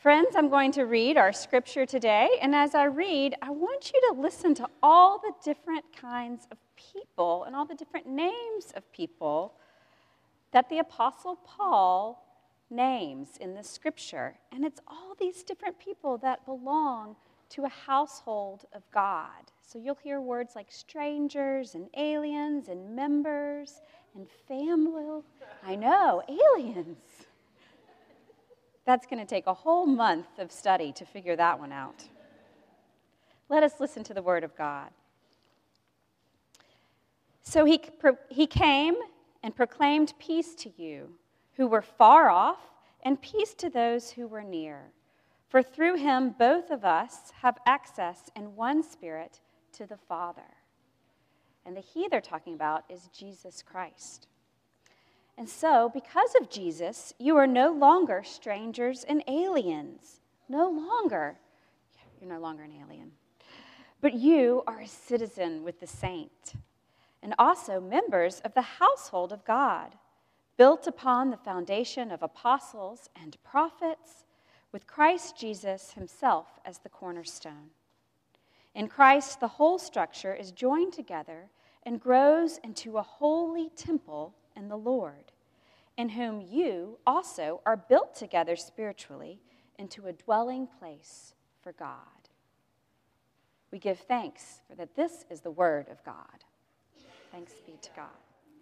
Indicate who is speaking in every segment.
Speaker 1: Friends, I'm going to read our scripture today, and as I read, I want you to listen to all the different kinds of people and all the different names of people that the Apostle Paul names in the scripture. And it's all these different people that belong to a household of God. So you'll hear words like strangers and aliens and members and family. I know, aliens. That's going to take a whole month of study to figure that one out. Let us listen to the word of God. So he came and proclaimed peace to you who were far off, and peace to those who were near. For through him both of us have access in one Spirit to the Father. And the he they're talking about is Jesus Christ. And so, because of Jesus, you are no longer strangers and aliens. No longer. You're no longer an alien. But you are a citizen with the saint, and also members of the household of God, built upon the foundation of apostles and prophets, with Christ Jesus himself as the cornerstone. In Christ, the whole structure is joined together and grows into a holy temple in the Lord, in whom you also are built together spiritually into a dwelling place for God. We give thanks for that this is the word of God. Thanks be to God.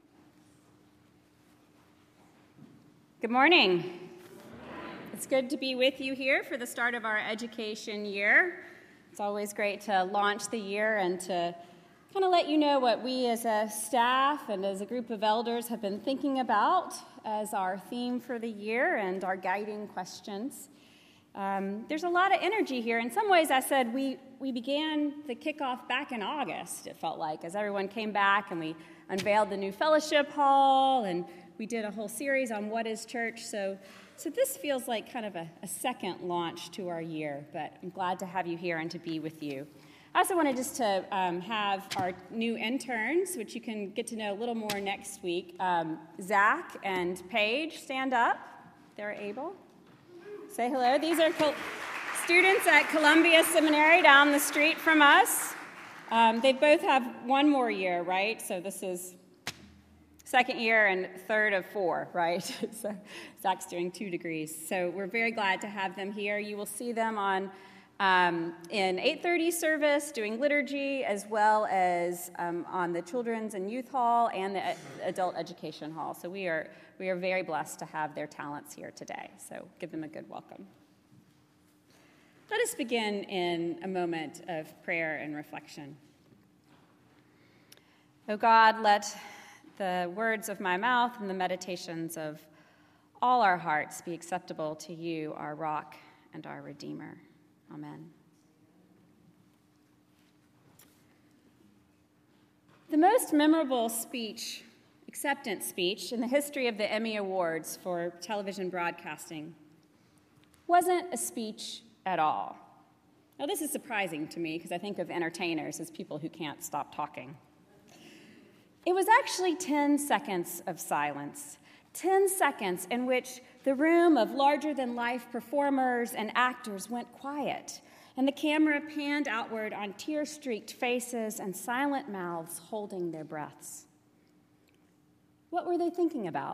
Speaker 1: Good morning. It's good to be with you here for the start of our education year. It's always great to launch the year and to kind of let you know what we as a staff and as a group of elders have been thinking about as our theme for the year and our guiding questions. There's a lot of energy here. In some ways, I said we began the kickoff back in August, it felt like, as everyone came back and we unveiled the new fellowship hall and we did a whole series on what is church. So this feels like kind of a second launch to our year, but I'm glad to have you here and to be with you. I also wanted just to have our new interns, which you can get to know a little more next week. Zach and Paige, stand up. They're able. Say hello. These are students at Columbia Seminary down the street from us. They both have one more year, right? So this is second year and third of 4, right? So Zach's doing 2 degrees. So we're very glad to have them here. You will see them in 8:30 service doing liturgy, as well as on the children's and youth hall and the adult education hall. So we are very blessed to have their talents here today. So give them a good welcome. Let us begin in a moment of prayer and reflection. O God, let the words of my mouth and the meditations of all our hearts be acceptable to you, our rock and our Redeemer. Amen. The most memorable speech, acceptance speech, in the history of the Emmy Awards for television broadcasting wasn't a speech at all. Now, this is surprising to me because I think of entertainers as people who can't stop talking. It was actually 10 seconds of silence, 10 seconds in which the room of larger-than-life performers and actors went quiet, and the camera panned outward on tear-streaked faces and silent mouths holding their breaths. What were they thinking about?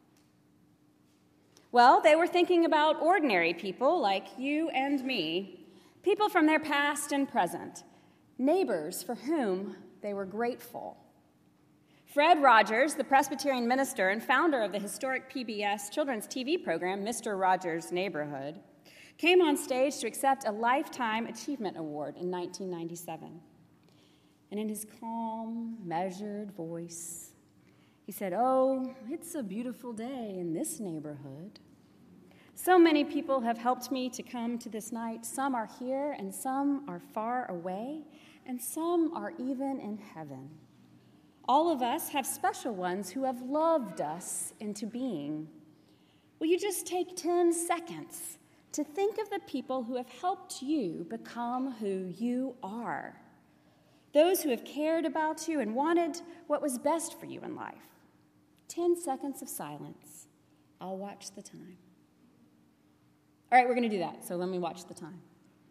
Speaker 1: Well, they were thinking about ordinary people like you and me, people from their past and present, neighbors for whom they were grateful. Fred Rogers, the Presbyterian minister and founder of the historic PBS children's TV program, Mr. Rogers' Neighborhood, came on stage to accept a Lifetime Achievement Award in 1997. And in his calm, measured voice, he said, "Oh, it's a beautiful day in this neighborhood. So many people have helped me to come to this night. Some are here, and some are far away, and some are even in heaven. All of us have special ones who have loved us into being. Will you just take 10 seconds to think of the people who have helped you become who you are? Those who have cared about you and wanted what was best for you in life. 10 seconds of silence. I'll watch the time." All right, we're going to do that, so let me watch the time.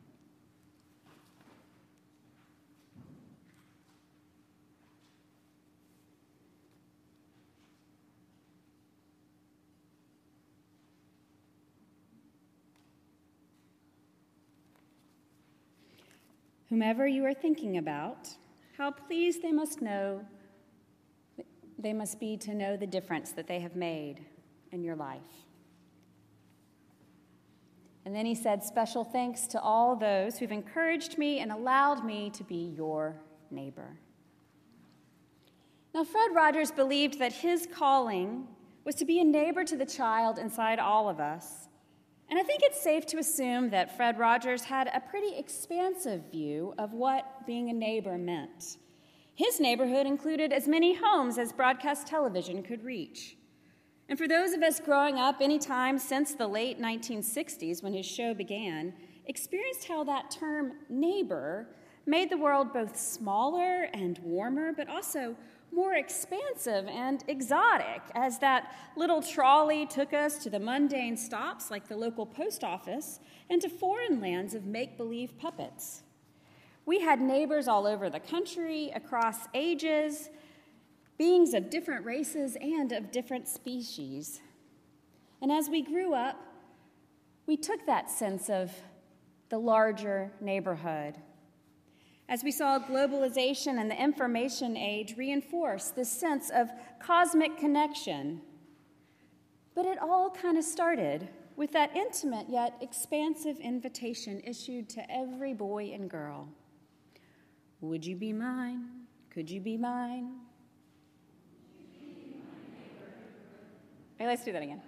Speaker 1: Whomever you are thinking about, how pleased they must be to know the difference that they have made in your life. And then he said, special thanks to all those who've encouraged me and allowed me to be your neighbor. Now, Fred Rogers believed that his calling was to be a neighbor to the child inside all of us. And I think it's safe to assume that Fred Rogers had a pretty expansive view of what being a neighbor meant. His neighborhood included as many homes as broadcast television could reach. And for those of us growing up any time since the late 1960s when his show began, experienced how that term neighbor made the world both smaller and warmer, but also more expansive and exotic, as that little trolley took us to the mundane stops like the local post office and to foreign lands of make-believe puppets. We had neighbors all over the country, across ages, beings of different races and of different species. And as we grew up, we took that sense of the larger neighborhood. As we saw globalization and the information age reinforce this sense of cosmic connection. But it all kind of started with that intimate yet expansive invitation issued to every boy and girl. Would you be mine? Could you be mine? Hey, let's do that again.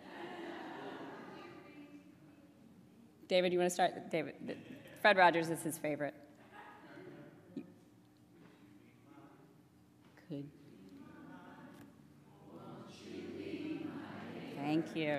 Speaker 1: David, you want to start? David, Fred Rogers is his favorite. Could. Thank you.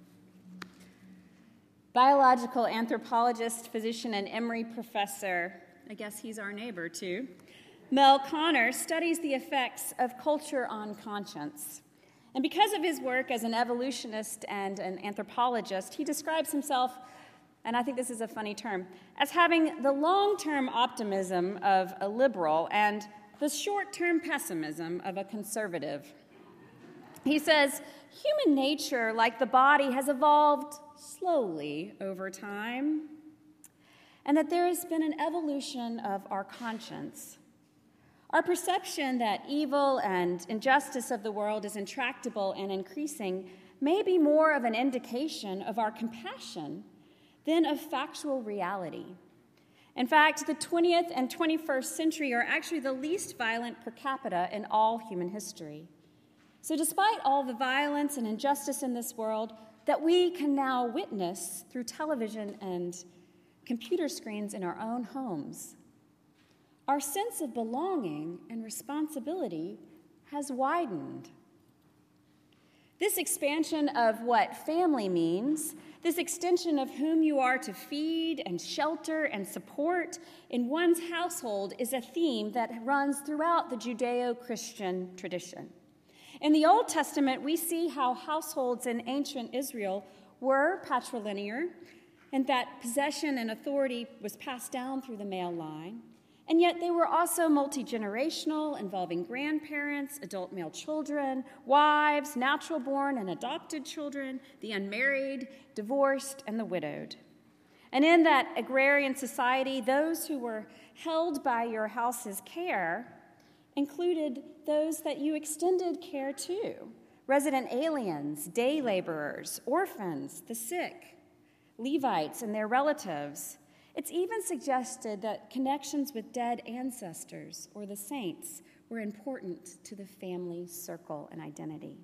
Speaker 1: Biological anthropologist, physician, and Emory professor, I guess he's our neighbor too, Mel Konner studies the effects of culture on conscience. And because of his work as an evolutionist and an anthropologist, he describes himself, and I think this is a funny term, as having the long-term optimism of a liberal and the short-term pessimism of a conservative. He says, human nature, like the body, has evolved slowly over time, and that there has been an evolution of our conscience. Our perception that evil and injustice of the world is intractable and increasing may be more of an indication of our compassion than of factual reality. In fact, the 20th and 21st century are actually the least violent per capita in all human history. So despite all the violence and injustice in this world that we can now witness through television and computer screens in our own homes, our sense of belonging and responsibility has widened. This expansion of what family means, this extension of whom you are to feed and shelter and support in one's household, is a theme that runs throughout the Judeo-Christian tradition. In the Old Testament, we see how households in ancient Israel were patrilinear, and that possession and authority was passed down through the male line. And yet they were also multi-generational, involving grandparents, adult male children, wives, natural-born and adopted children, the unmarried, divorced, and the widowed. And in that agrarian society, those who were held by your house's care included those that you extended care to: resident aliens, day laborers, orphans, the sick, Levites and their relatives. It's even suggested that connections with dead ancestors or the saints were important to the family circle and identity.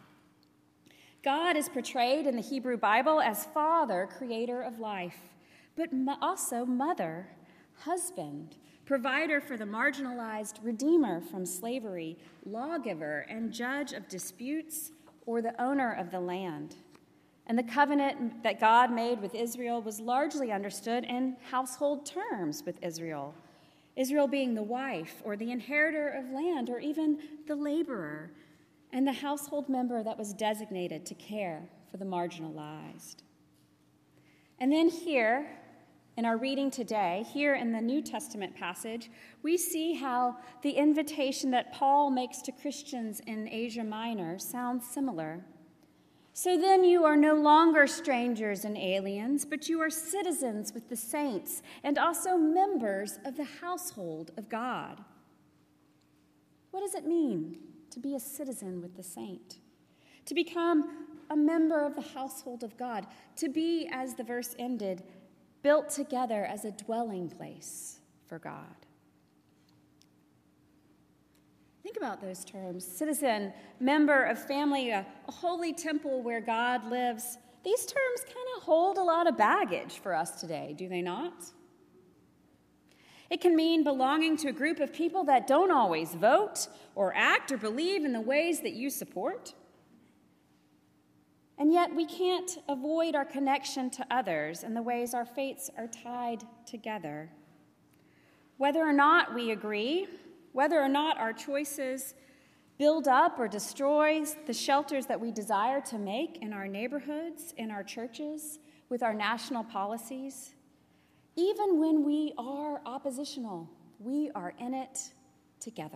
Speaker 1: God is portrayed in the Hebrew Bible as Father, creator of life, but also mother, husband, provider for the marginalized, redeemer from slavery, lawgiver, and judge of disputes, or the owner of the land. And the covenant that God made with Israel was largely understood in household terms with Israel. Israel being the wife or the inheritor of land or even the laborer and the household member that was designated to care for the marginalized. And then here, in our reading today, here in the New Testament passage, we see how the invitation that Paul makes to Christians in Asia Minor sounds similar. So then you are no longer strangers and aliens, but you are citizens with the saints and also members of the household of God. What does it mean to be a citizen with the saint? To become a member of the household of God, to be, as the verse ended, built together as a dwelling place for God. Think about those terms: citizen, member of family, a holy temple where God lives. These terms kind of hold a lot of baggage for us today, do they not? It can mean belonging to a group of people that don't always vote or act or believe in the ways that you support. And yet we can't avoid our connection to others and the ways our fates are tied together. Whether or not we agree, whether or not our choices build up or destroy the shelters that we desire to make in our neighborhoods, in our churches, with our national policies, even when we are oppositional, we are in it together.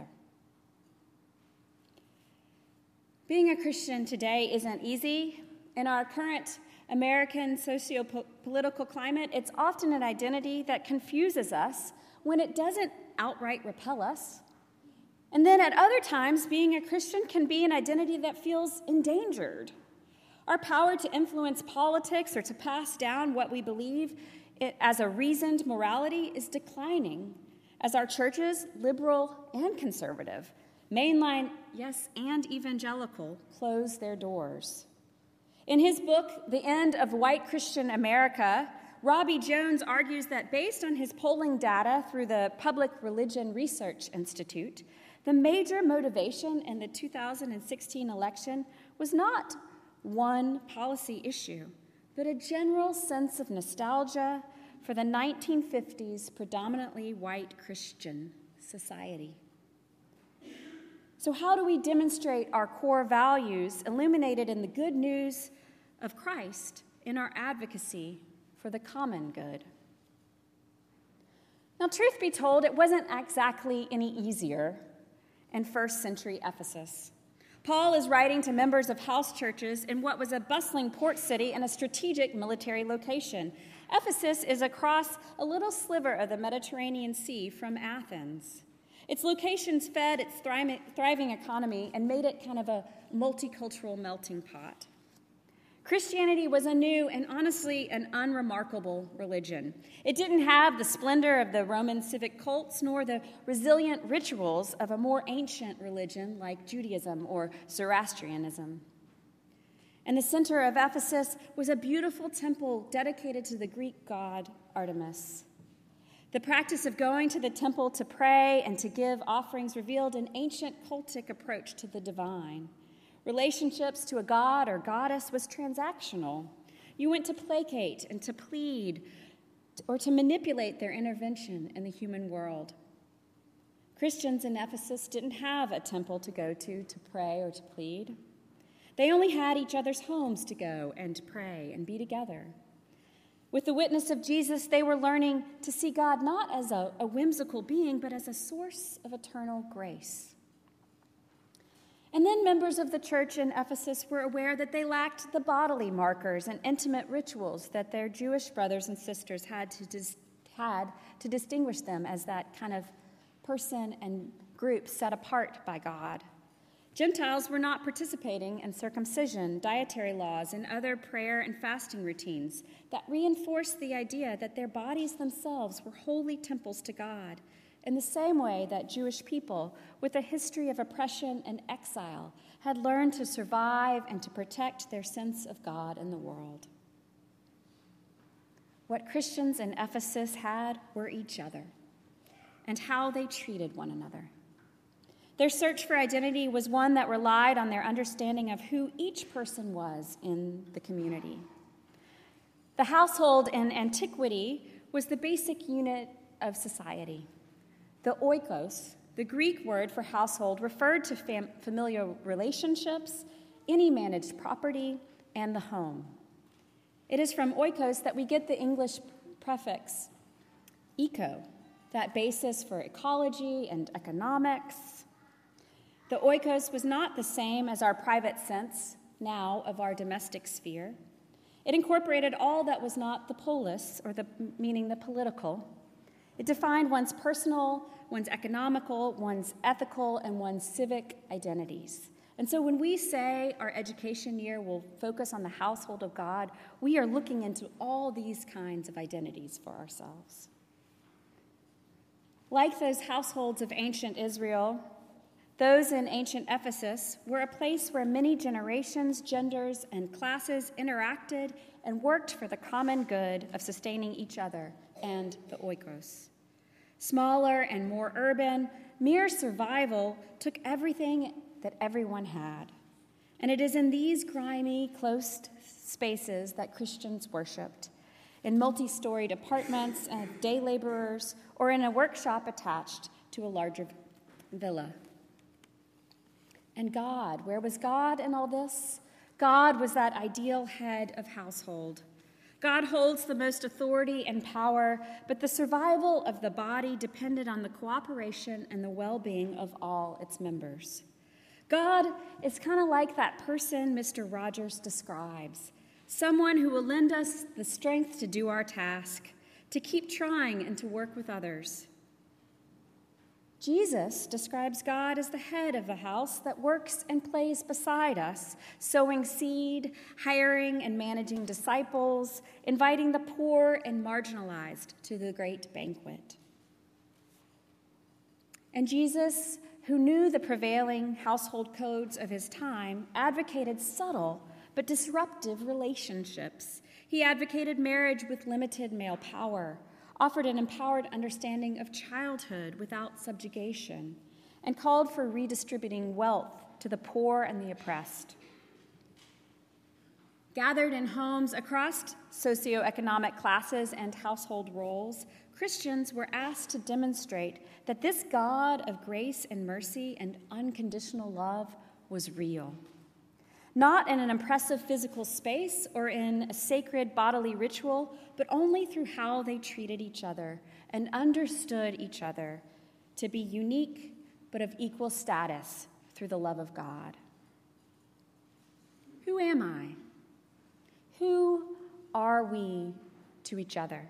Speaker 1: Being a Christian today isn't easy. In our current American socio-political climate, it's often an identity that confuses us when it doesn't outright repel us. And then at other times, being a Christian can be an identity that feels endangered. Our power to influence politics or to pass down what we believe as a reasoned morality is declining as our churches, liberal and conservative, mainline, yes, and evangelical, close their doors. In his book, The End of White Christian America, Robbie Jones argues that based on his polling data through the Public Religion Research Institute, the major motivation in the 2016 election was not one policy issue, but a general sense of nostalgia for the 1950s predominantly white Christian society. So how do we demonstrate our core values illuminated in the good news of Christ in our advocacy for the common good? Now, truth be told, it wasn't exactly any easier in first century Ephesus. Paul is writing to members of house churches in what was a bustling port city and a strategic military location. Ephesus is across a little sliver of the Mediterranean Sea from Athens. Its locations fed its thriving economy and made it kind of a multicultural melting pot. Christianity was a new and honestly an unremarkable religion. It didn't have the splendor of the Roman civic cults nor the resilient rituals of a more ancient religion like Judaism or Zoroastrianism. In the center of Ephesus was a beautiful temple dedicated to the Greek god Artemis. The practice of going to the temple to pray and to give offerings revealed an ancient cultic approach to the divine. Relationships to a god or goddess was transactional. You went to placate and to plead or to manipulate their intervention in the human world. Christians in Ephesus didn't have a temple to go to pray or to plead. They only had each other's homes to go and pray and be together. With the witness of Jesus, they were learning to see God not as a whimsical being, but as a source of eternal grace. And then members of the church in Ephesus were aware that they lacked the bodily markers and intimate rituals that their Jewish brothers and sisters had to distinguish them as that kind of person and group set apart by God. Gentiles were not participating in circumcision, dietary laws, and other prayer and fasting routines that reinforced the idea that their bodies themselves were holy temples to God, in the same way that Jewish people, with a history of oppression and exile, had learned to survive and to protect their sense of God in the world. What Christians in Ephesus had were each other and how they treated one another. Their search for identity was one that relied on their understanding of who each person was in the community. The household in antiquity was the basic unit of society. The oikos, the Greek word for household, referred to familial relationships, any managed property, and the home. It is from oikos that we get the English prefix eco, that basis for ecology and economics. The oikos was not the same as our private sense now of our domestic sphere. It incorporated all that was not the polis, or meaning the political. It defined one's personal, one's economical, one's ethical, and one's civic identities. And so when we say our education year will focus on the household of God, we are looking into all these kinds of identities for ourselves. Like those households of ancient Israel, those in ancient Ephesus were a place where many generations, genders, and classes interacted and worked for the common good of sustaining each other and the oikos. Smaller and more urban, mere survival took everything that everyone had. And it is in these grimy, close spaces that Christians worshiped, in multi-storied apartments and day laborers, or in a workshop attached to a larger villa. And God, where was God in all this? God was that ideal head of household. God holds the most authority and power, but the survival of the body depended on the cooperation and the well-being of all its members. God is kind of like that person Mr. Rogers describes, someone who will lend us the strength to do our task, to keep trying and to work with others. Jesus describes God as the head of a house that works and plays beside us, sowing seed, hiring and managing disciples, inviting the poor and marginalized to the great banquet. And Jesus, who knew the prevailing household codes of his time, advocated subtle but disruptive relationships. He advocated marriage with limited male power, offered an empowered understanding of childhood without subjugation, and called for redistributing wealth to the poor and the oppressed. Gathered in homes across socioeconomic classes and household roles, Christians were asked to demonstrate that this God of grace and mercy and unconditional love was real. Not in an impressive physical space or in a sacred bodily ritual, but only through how they treated each other and understood each other to be unique but of equal status through the love of God. Who am I? Who are we to each other?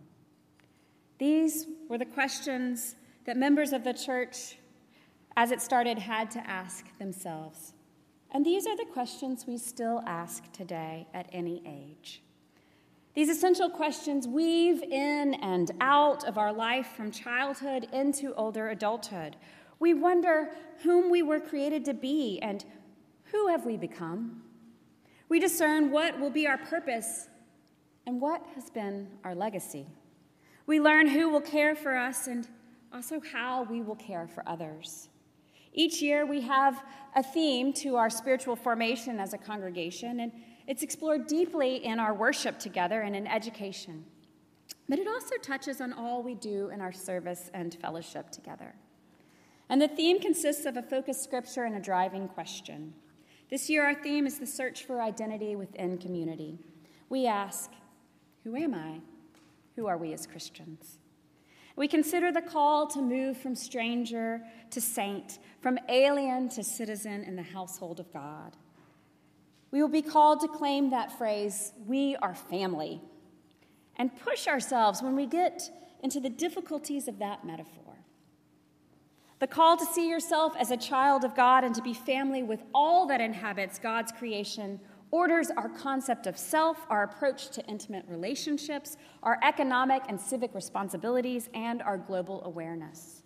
Speaker 1: These were the questions that members of the church, as it started, had to ask themselves. And these are the questions we still ask today at any age. These essential questions weave in and out of our life from childhood into older adulthood. We wonder whom we were created to be and who have we become. We discern what will be our purpose and what has been our legacy. We learn who will care for us and also how we will care for others. Each year we have a theme to our spiritual formation as a congregation, and it's explored deeply in our worship together and in education. But it also touches on all we do in our service and fellowship together. And the theme consists of a focused scripture and a driving question. This year our theme is the search for identity within community. We ask, who am I? Who are we as Christians? We consider the call to move from stranger to saint, from alien to citizen in the household of God. We will be called to claim that phrase, we are family, and push ourselves when we get into the difficulties of that metaphor. The call to see yourself as a child of God and to be family with all that inhabits God's creation orders our concept of self, our approach to intimate relationships, our economic and civic responsibilities, and our global awareness.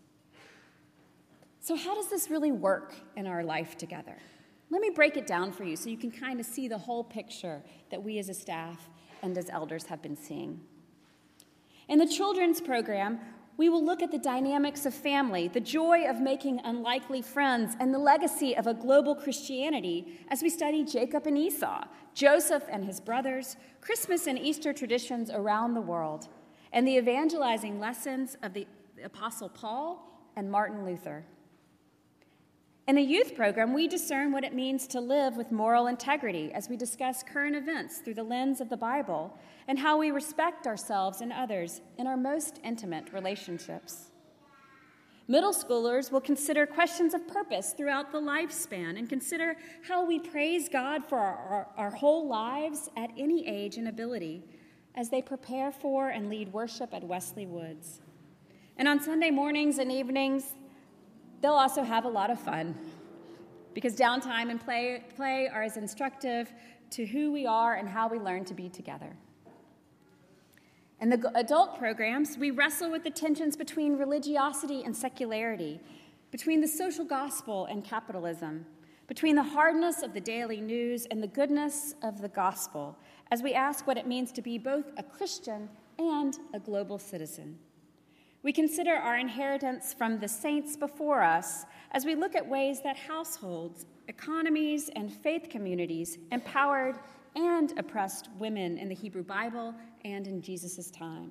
Speaker 1: So how does this really work in our life together? Let me break it down for you so you can kind of see the whole picture that we as a staff and as elders have been seeing. In the children's program, we will look at the dynamics of family, the joy of making unlikely friends, and the legacy of a global Christianity as we study Jacob and Esau, Joseph and his brothers, Christmas and Easter traditions around the world, and the evangelizing lessons of the Apostle Paul and Martin Luther. In the youth program, we discern what it means to live with moral integrity as we discuss current events through the lens of the Bible and how we respect ourselves and others in our most intimate relationships. Middle schoolers will consider questions of purpose throughout the lifespan and consider how we praise God for our whole lives at any age and ability as they prepare for and lead worship at Wesley Woods. And on Sunday mornings and evenings, they'll also have a lot of fun because downtime and play are as instructive to who we are and how we learn to be together. In the adult programs, we wrestle with the tensions between religiosity and secularity, between the social gospel and capitalism, between the hardness of the daily news and the goodness of the gospel, as we ask what it means to be both a Christian and a global citizen. We consider our inheritance from the saints before us as we look at ways that households, economies, and faith communities empowered and oppressed women in the Hebrew Bible and in Jesus' time.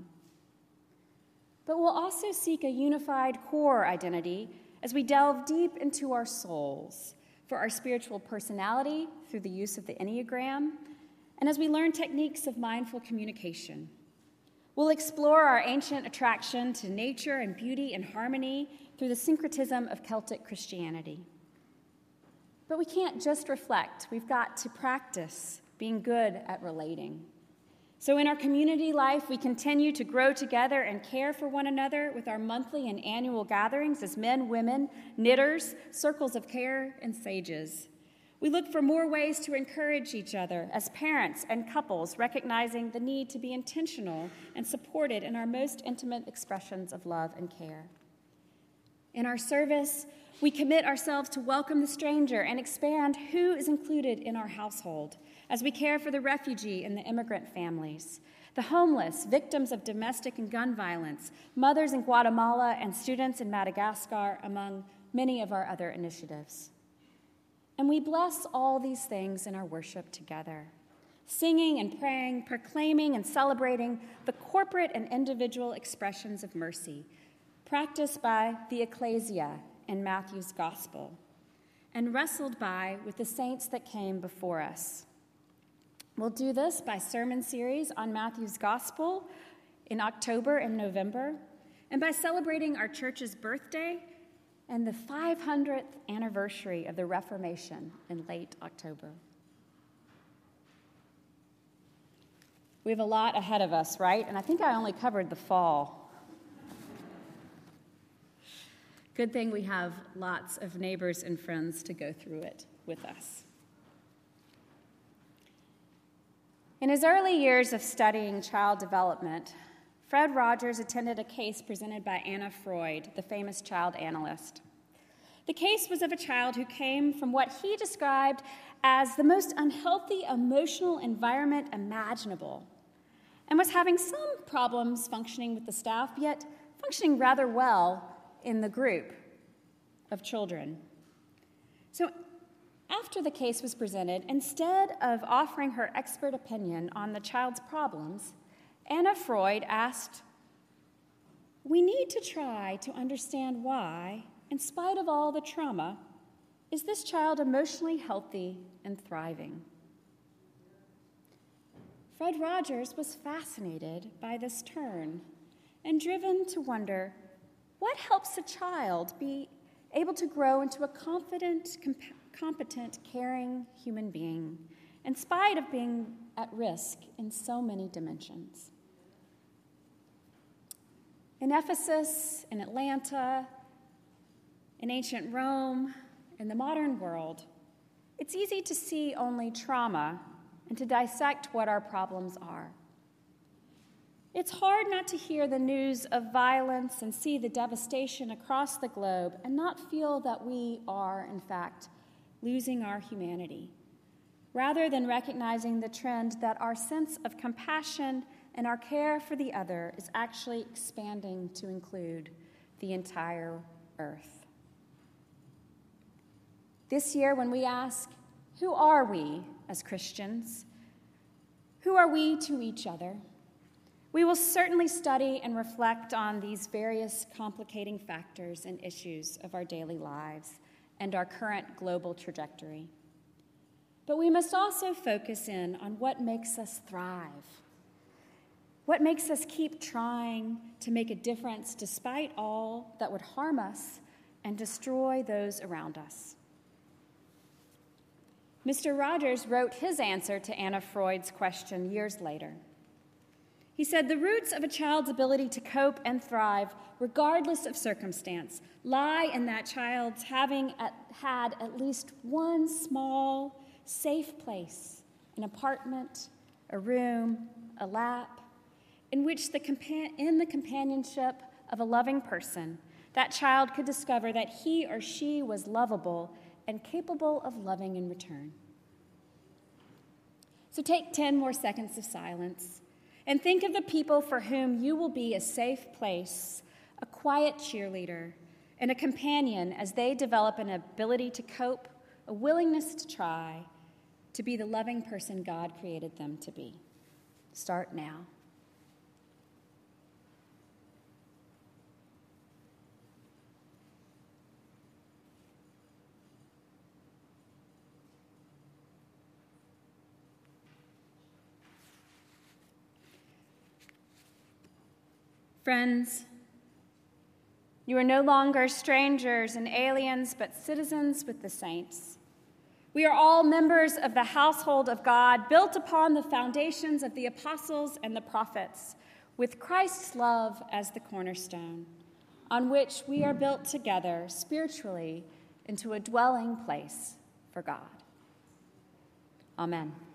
Speaker 1: But we'll also seek a unified core identity as we delve deep into our souls for our spiritual personality through the use of the Enneagram, and as we learn techniques of mindful communication. We'll explore our ancient attraction to nature and beauty and harmony through the syncretism of Celtic Christianity. But we can't just reflect. We've got to practice being good at relating. So in our community life, we continue to grow together and care for one another with our monthly and annual gatherings as men, women, knitters, circles of care, and sages. We look for more ways to encourage each other as parents and couples, recognizing the need to be intentional and supported in our most intimate expressions of love and care. In our service, we commit ourselves to welcome the stranger and expand who is included in our household as we care for the refugee and the immigrant families, the homeless, victims of domestic and gun violence, mothers in Guatemala, and students in Madagascar, among many of our other initiatives. And we bless all these things in our worship together, singing and praying, proclaiming and celebrating the corporate and individual expressions of mercy, practiced by the ecclesia in Matthew's gospel, and wrestled by with the saints that came before us. We'll do this by sermon series on Matthew's gospel in October and November, and by celebrating our church's birthday and the 500th anniversary of the Reformation in late October. We have a lot ahead of us, right? And I think I only covered the fall. Good thing we have lots of neighbors and friends to go through it with us. In his early years of studying child development, Fred Rogers attended a case presented by Anna Freud, the famous child analyst. The case was of a child who came from what he described as the most unhealthy emotional environment imaginable and was having some problems functioning with the staff, yet functioning rather well in the group of children. So after the case was presented, instead of offering her expert opinion on the child's problems, Anna Freud asked, "We need to try to understand why, in spite of all the trauma, is this child emotionally healthy and thriving?" Fred Rogers was fascinated by this turn and driven to wonder, what helps a child be able to grow into a confident, competent, caring human being, in spite of being at risk in so many dimensions? In Ephesus, in Atlanta, in ancient Rome, in the modern world, it's easy to see only trauma and to dissect what our problems are. It's hard not to hear the news of violence and see the devastation across the globe and not feel that we are, in fact, losing our humanity, rather than recognizing the trend that our sense of compassion and our care for the other is actually expanding to include the entire earth. This year, when we ask, who are we as Christians? Who are we to each other? We will certainly study and reflect on these various complicating factors and issues of our daily lives and our current global trajectory. But we must also focus in on what makes us thrive, what makes us keep trying to make a difference despite all that would harm us and destroy those around us. Mr. Rogers wrote his answer to Anna Freud's question years later. He said, "The roots of a child's ability to cope and thrive, regardless of circumstance, lie in that child's having had at least one small, safe place, an apartment, a room, a lap, in which in the companionship of a loving person, that child could discover that he or she was lovable and capable of loving in return." So take 10 more seconds of silence and think of the people for whom you will be a safe place, a quiet cheerleader, and a companion as they develop an ability to cope, a willingness to try, to be the loving person God created them to be. Start now. Friends, you are no longer strangers and aliens, but citizens with the saints. We are all members of the household of God, built upon the foundations of the apostles and the prophets, with Christ's love as the cornerstone, on which we are built together spiritually into a dwelling place for God. Amen.